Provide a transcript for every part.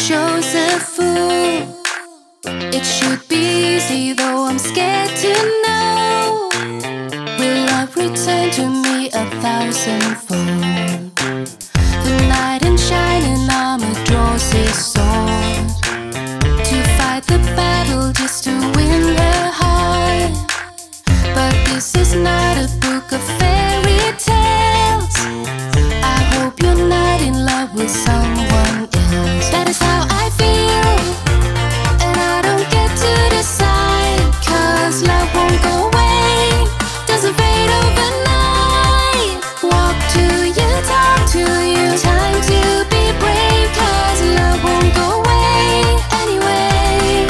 shows a fool. It should be easy, though I'm scared to know. Will love return to me 1,000-fold? The knight in shining armor draws his sword to fight the battle just to win her heart. But this is not a book of fairy tales. I hope you're not in love with someone else. That is how I feel, and I don't get to decide. 'Cause love won't go away, doesn't fade overnight. Walk to you, talk to you, time to be brave. 'Cause love won't go away anyway.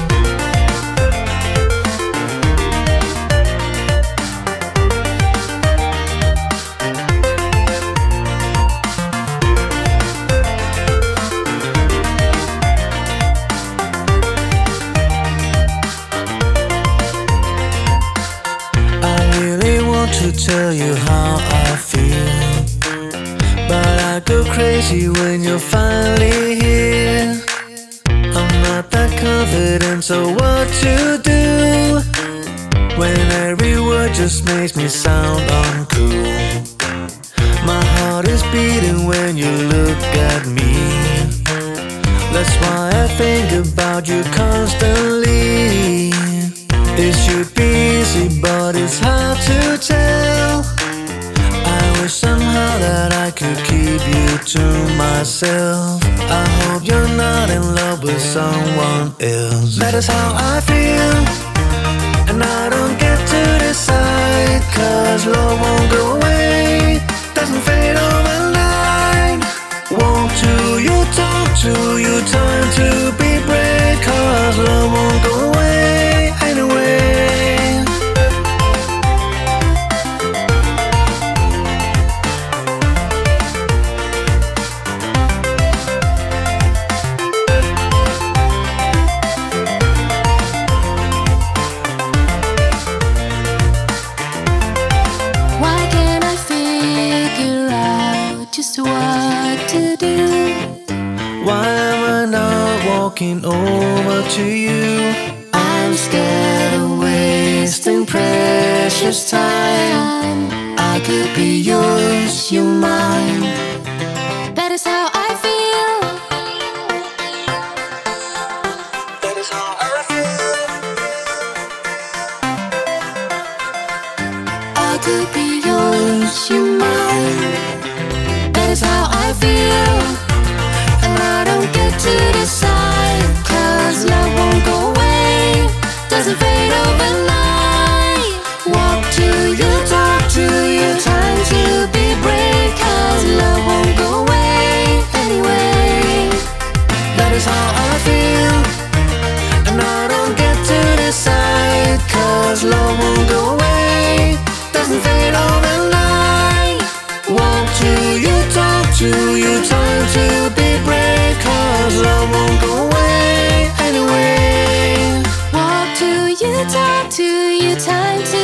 To tell you how I feel, but I go crazy when you're finally here. I'm not that confident, so what to do when every word just makes me sound uncool? My heart is beating when you look at me. That's why I think about you constantly. It should be easy, but it's hard to tell. I wish somehow that I could keep you to myself. I hope you're not in love with someone else. That is how I feel, and I don't get to decide. 'Cause love won't go away, doesn't fade overnight. Walk to you, talk to you, time to be brave. 'Cause love won't go away anyway. Why can't I figure out just what to do? Why am I not walking over to you? I'm scared of wasting precious time. I could be yours, you mine. That is how I feel. That is how I feel. I could be yours, you mine. That is how I feel, and I don't get to decide. 'Cause love won't go away, doesn't fade overnight. Walk to you, talk to you, time to be brave. 'Cause love won't go away anyway. That is how I feel, and I don't get to decide. 'Cause love won't go away, doesn't fade overnight. Walk to you, talk to you, time to be brave. 'Cause love won't go away anyway. Walk to you, talk to you, time to